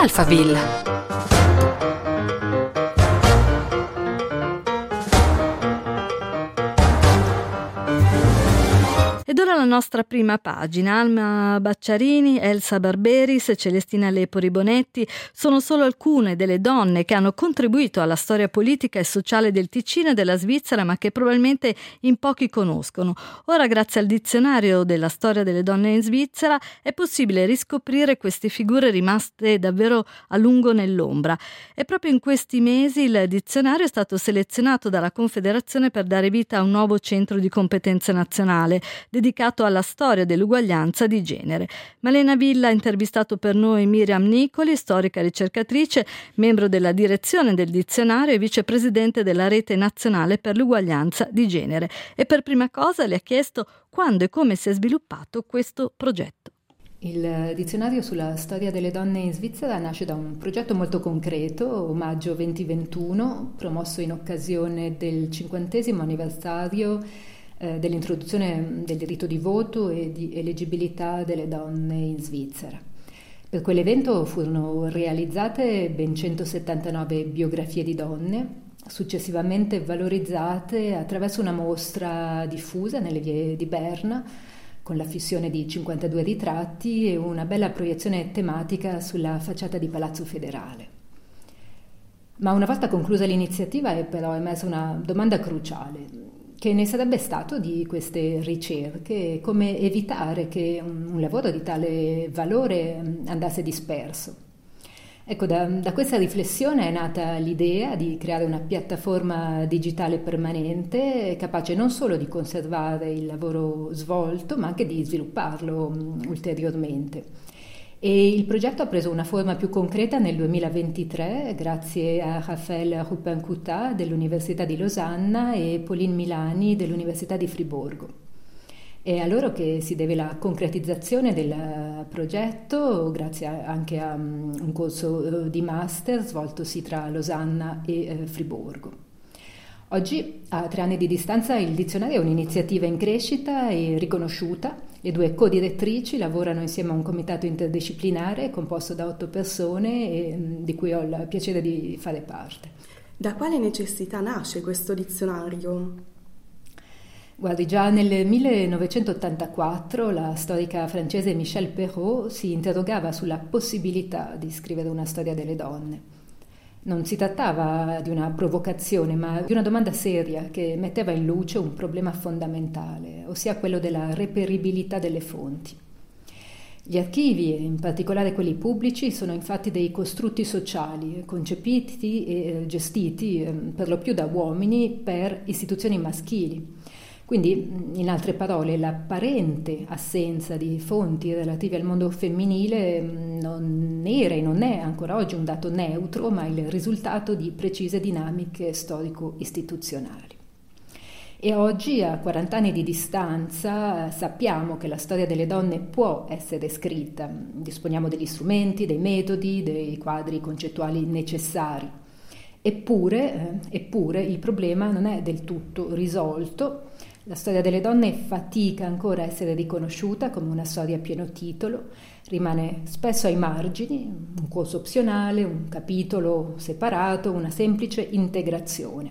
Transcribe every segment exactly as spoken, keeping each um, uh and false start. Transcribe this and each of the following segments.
Alphaville. Ed ora la nostra prima pagina. Alma Bacciarini, Elsa Barberis, Celestina Lepori Bonetti sono solo alcune delle donne che hanno contribuito alla storia politica e sociale del Ticino e della Svizzera, ma che probabilmente in pochi conoscono. Ora, grazie al dizionario della storia delle donne in Svizzera, è possibile riscoprire queste figure rimaste davvero a lungo nell'ombra. E proprio in questi mesi il dizionario è stato selezionato dalla Confederazione per dare vita a un nuovo centro di competenza nazionale dedicato alla storia dell'uguaglianza di genere. Malena Villa ha intervistato per noi Miriam Nicoli, storica ricercatrice, membro della direzione del dizionario e vicepresidente della Rete Nazionale per l'Uguaglianza di Genere. E per prima cosa le ha chiesto quando e come si è sviluppato questo progetto. Il dizionario sulla storia delle donne in Svizzera nasce da un progetto molto concreto, Omaggio duemilaventuno, promosso in occasione del cinquantesimo anniversario eh, dell'introduzione del diritto di voto e di eleggibilità delle donne in Svizzera. Per quell'evento furono realizzate ben centosettantanove biografie di donne, successivamente valorizzate attraverso una mostra diffusa nelle vie di Berna, con la fissione di cinquantadue ritratti e una bella proiezione tematica sulla facciata di Palazzo Federale. Ma una volta conclusa l'iniziativa è però emersa una domanda cruciale. Che ne sarebbe stato di queste ricerche e come evitare che un, un lavoro di tale valore andasse disperso? Ecco, da, da questa riflessione è nata l'idea di creare una piattaforma digitale permanente capace non solo di conservare il lavoro svolto, ma anche di svilupparlo um, ulteriormente. E il progetto ha preso una forma più concreta nel duemilaventitré grazie a Raphaël Ruppin-Couttat dell'Università di Losanna e Pauline Milani dell'Università di Friburgo. È a loro che si deve la concretizzazione del progetto, grazie anche a un corso di master svoltosi tra Losanna e Friburgo. Oggi, a tre anni di distanza, il dizionario è un'iniziativa in crescita e riconosciuta. Le due co-direttrici lavorano insieme a un comitato interdisciplinare composto da otto persone e di cui ho il piacere di fare parte. Da quale necessità nasce questo dizionario? Guardi, già nel millenovecentottantaquattro la storica francese Michèle Perrault si interrogava sulla possibilità di scrivere una storia delle donne. Non si trattava di una provocazione, ma di una domanda seria che metteva in luce un problema fondamentale, ossia quello della reperibilità delle fonti. Gli archivi, in particolare quelli pubblici, sono infatti dei costrutti sociali, concepiti e gestiti per lo più da uomini per istituzioni maschili. Quindi, in altre parole, l'apparente assenza di fonti relative al mondo femminile non era e non è ancora oggi un dato neutro, ma il risultato di precise dinamiche storico-istituzionali. E oggi, a quaranta anni di distanza, sappiamo che la storia delle donne può essere scritta. Disponiamo degli strumenti, dei metodi, dei quadri concettuali necessari. Eppure, eh, eppure il problema non è del tutto risolto. La storia delle donne fatica ancora a essere riconosciuta come una storia a pieno titolo, rimane spesso ai margini, un corso opzionale, un capitolo separato, una semplice integrazione.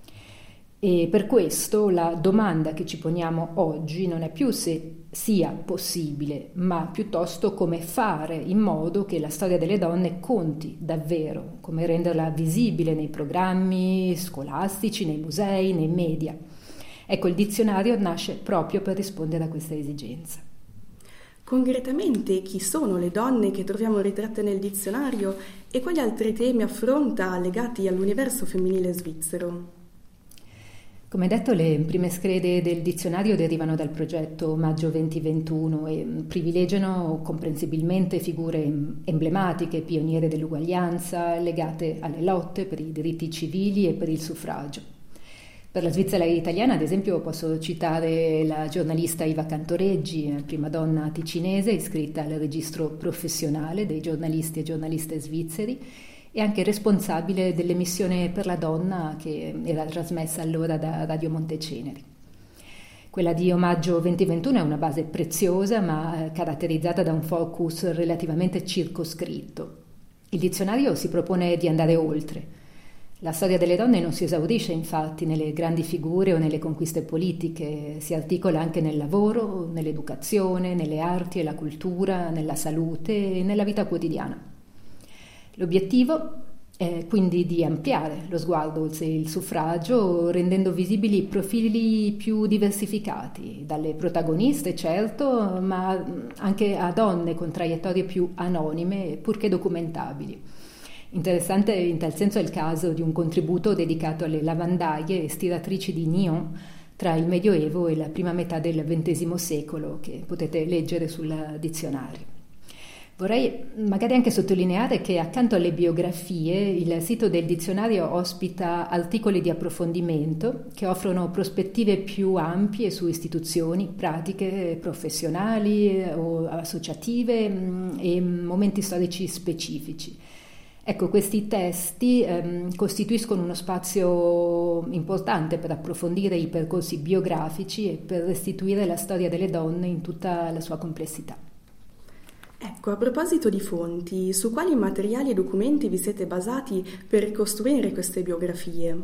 E per questo la domanda che ci poniamo oggi non è più se sia possibile, ma piuttosto come fare in modo che la storia delle donne conti davvero, come renderla visibile nei programmi scolastici, nei musei, nei media. Ecco, il dizionario nasce proprio per rispondere a questa esigenza. Concretamente, chi sono le donne che troviamo ritratte nel dizionario e quali altri temi affronta legati all'universo femminile svizzero? Come detto, le prime schede del dizionario derivano dal progetto Maggio duemilaventuno e privilegiano comprensibilmente figure emblematiche, pioniere dell'uguaglianza, legate alle lotte per i diritti civili e per il suffragio. Per la Svizzera italiana, ad esempio, posso citare la giornalista Iva Cantoreggi, prima donna ticinese iscritta al registro professionale dei giornalisti e giornaliste svizzeri e anche responsabile dell'emissione per la donna che era trasmessa allora da Radio Monteceneri. Quella di Omaggio duemilaventuno è una base preziosa ma caratterizzata da un focus relativamente circoscritto. Il dizionario si propone di andare oltre. La storia delle donne non si esaurisce infatti nelle grandi figure o nelle conquiste politiche, si articola anche nel lavoro, nell'educazione, nelle arti e la cultura, nella salute e nella vita quotidiana. L'obiettivo è quindi di ampliare lo sguardo oltre il suffragio, rendendo visibili profili più diversificati, dalle protagoniste certo, ma anche a donne con traiettorie più anonime, purché documentabili. Interessante in tal senso è il caso di un contributo dedicato alle lavandaie e stiratrici di Nyon tra il Medioevo e la prima metà del ventesimo secolo, che potete leggere sul dizionario. Vorrei magari anche sottolineare che accanto alle biografie il sito del dizionario ospita articoli di approfondimento che offrono prospettive più ampie su istituzioni, pratiche professionali o associative e momenti storici specifici. Ecco, questi testi ehm, costituiscono uno spazio importante per approfondire i percorsi biografici e per restituire la storia delle donne in tutta la sua complessità. Ecco, a proposito di fonti, su quali materiali e documenti vi siete basati per ricostruire queste biografie?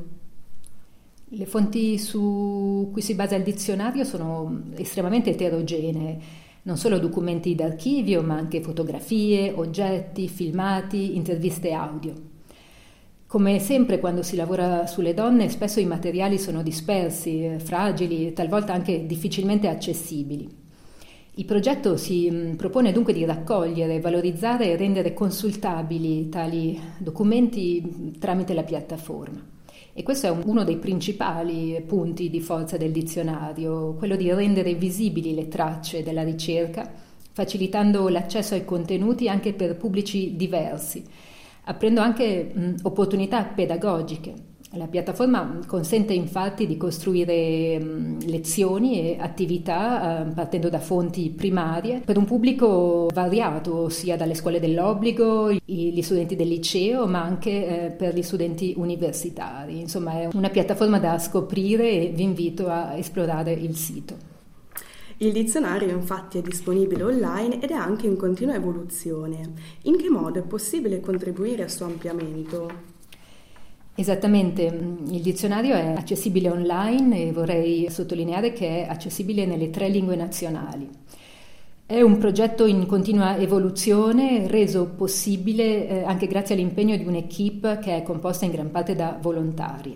Le fonti su cui si basa il dizionario sono estremamente eterogenee. Non solo documenti d'archivio, ma anche fotografie, oggetti, filmati, interviste audio. Come sempre quando si lavora sulle donne, spesso i materiali sono dispersi, fragili, talvolta anche difficilmente accessibili. Il progetto si propone dunque di raccogliere, valorizzare e rendere consultabili tali documenti tramite la piattaforma. E questo è uno dei principali punti di forza del dizionario, quello di rendere visibili le tracce della ricerca, facilitando l'accesso ai contenuti anche per pubblici diversi, aprendo anche mh, opportunità pedagogiche. La piattaforma consente infatti di costruire mh, lezioni e attività eh, partendo da fonti primarie per un pubblico variato, sia dalle scuole dell'obbligo, gli studenti del liceo, ma anche eh, per gli studenti universitari. Insomma, è una piattaforma da scoprire e vi invito a esplorare il sito. Il dizionario infatti è disponibile online ed è anche in continua evoluzione. In che modo è possibile contribuire al suo ampliamento? Esattamente, il dizionario è accessibile online e vorrei sottolineare che è accessibile nelle tre lingue nazionali. È un progetto in continua evoluzione, reso possibile eh, anche grazie all'impegno di un'equipe che è composta in gran parte da volontari.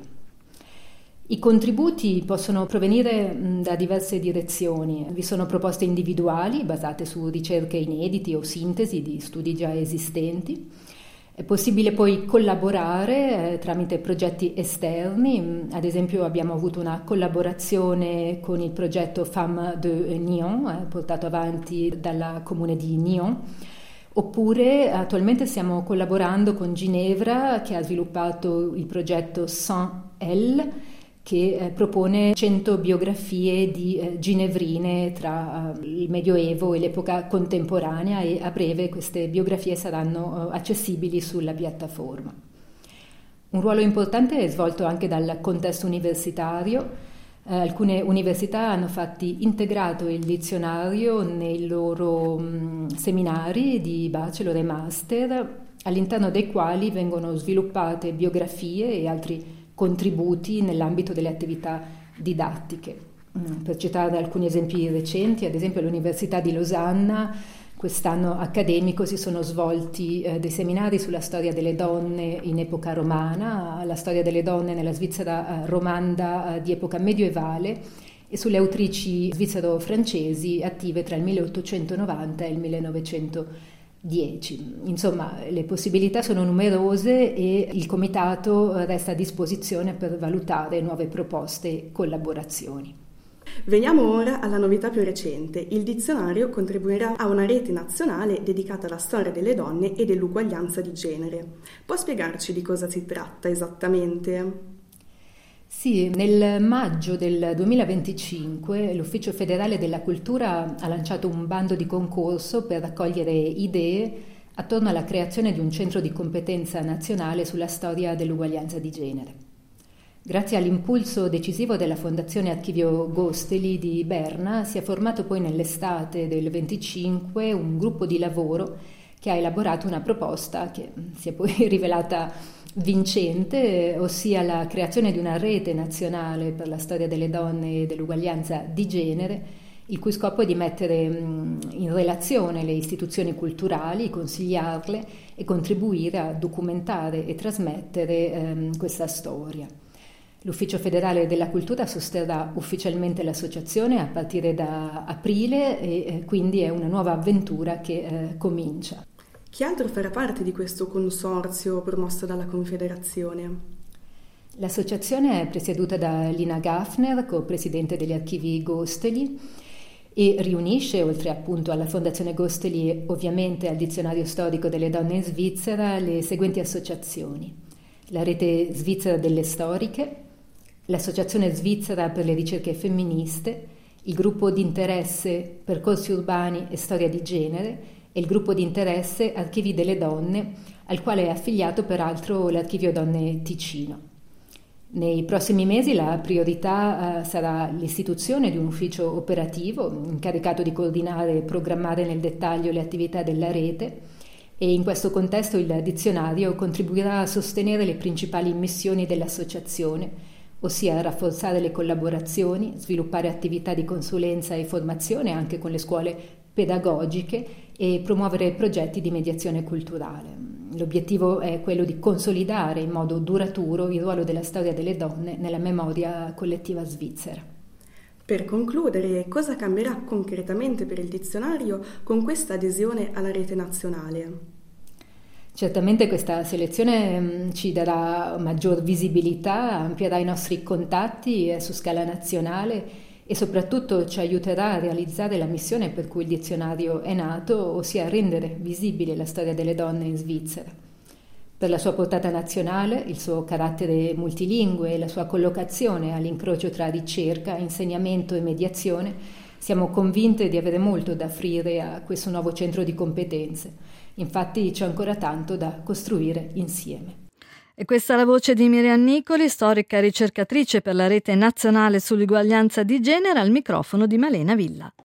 I contributi possono provenire mh, da diverse direzioni. Vi sono proposte individuali basate su ricerche inediti o sintesi di studi già esistenti. È possibile poi collaborare eh, tramite progetti esterni, ad esempio abbiamo avuto una collaborazione con il progetto Femmes de Nyon, eh, portato avanti dalla comune di Nyon, oppure attualmente stiamo collaborando con Ginevra che ha sviluppato il progetto Sans Elle, che eh, propone cento biografie di eh, ginevrine tra eh, il Medioevo e l'epoca contemporanea e a breve queste biografie saranno eh, accessibili sulla piattaforma. Un ruolo importante è svolto anche dal contesto universitario. Eh, alcune università hanno infatti integrato il dizionario nei loro mh, seminari di bachelor e master, all'interno dei quali vengono sviluppate biografie e altri contributi nell'ambito delle attività didattiche. Per citare alcuni esempi recenti, ad esempio all'Università di Losanna quest'anno accademico si sono svolti eh, dei seminari sulla storia delle donne in epoca romana, la storia delle donne nella Svizzera eh, romanda eh, di epoca medievale e sulle autrici svizzero-francesi attive tra il milleottocentonovanta e il millenovecentodieci. Insomma, le possibilità sono numerose e il comitato resta a disposizione per valutare nuove proposte e collaborazioni. Veniamo ora alla novità più recente. Il dizionario contribuirà a una rete nazionale dedicata alla storia delle donne e dell'uguaglianza di genere. Può spiegarci di cosa si tratta esattamente? Sì, nel maggio del duemilaventicinque l'Ufficio federale della cultura ha lanciato un bando di concorso per raccogliere idee attorno alla creazione di un centro di competenza nazionale sulla storia dell'uguaglianza di genere. Grazie all'impulso decisivo della Fondazione Archivio Gosteli di Berna si è formato poi nell'estate del venticinque un gruppo di lavoro che ha elaborato una proposta che si è poi rivelata vincente, ossia la creazione di una rete nazionale per la storia delle donne e dell'uguaglianza di genere, il cui scopo è di mettere in relazione le istituzioni culturali, consigliarle e contribuire a documentare e trasmettere ehm, questa storia. L'Ufficio federale della cultura sosterrà ufficialmente l'associazione a partire da aprile e eh, quindi è una nuova avventura che eh, comincia. Chi altro farà parte di questo consorzio promosso dalla Confederazione? L'associazione è presieduta da Lina Gaffner, co-presidente degli archivi Gosteli, e riunisce, oltre appunto alla Fondazione Gosteli e ovviamente al Dizionario Storico delle Donne in Svizzera, le seguenti associazioni: la Rete Svizzera delle Storiche, l'Associazione Svizzera per le Ricerche Femministe, il Gruppo di Interesse Percorsi Urbani e Storia di Genere e il Gruppo di Interesse Archivi delle Donne, al quale è affiliato peraltro l'Archivio Donne Ticino. Nei prossimi mesi la priorità eh, sarà l'istituzione di un ufficio operativo incaricato di coordinare e programmare nel dettaglio le attività della rete, e in questo contesto il dizionario contribuirà a sostenere le principali missioni dell'associazione, ossia rafforzare le collaborazioni, sviluppare attività di consulenza e formazione anche con le scuole pedagogiche e promuovere progetti di mediazione culturale. L'obiettivo è quello di consolidare in modo duraturo il ruolo della storia delle donne nella memoria collettiva svizzera. Per concludere, cosa cambierà concretamente per il dizionario con questa adesione alla rete nazionale? Certamente questa selezione ci darà maggior visibilità, amplierà i nostri contatti su scala nazionale e soprattutto ci aiuterà a realizzare la missione per cui il dizionario è nato, ossia rendere visibile la storia delle donne in Svizzera. Per la sua portata nazionale, il suo carattere multilingue e la sua collocazione all'incrocio tra ricerca, insegnamento e mediazione, siamo convinte di avere molto da offrire a questo nuovo centro di competenze. Infatti c'è ancora tanto da costruire insieme. E questa è la voce di Miriam Nicoli, storica ricercatrice per la Rete Nazionale sull'Uguaglianza di Genere, al microfono di Malena Villa.